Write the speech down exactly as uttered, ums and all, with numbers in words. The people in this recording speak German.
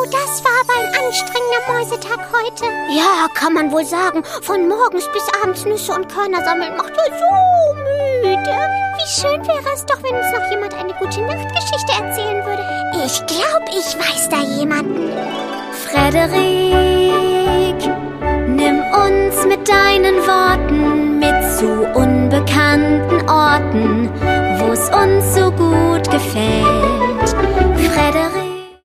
Oh, das war aber ein anstrengender Mäusetag heute. Ja, kann man wohl sagen. Von morgens bis abends Nüsse und Körner sammeln macht ja so müde. Wie schön wäre es doch, wenn uns noch jemand eine gute Nachtgeschichte erzählen würde. Ich glaube, ich weiß da jemanden. Frederik, nimm uns mit deinen Worten mit zu unbekannten Orten, wo's uns so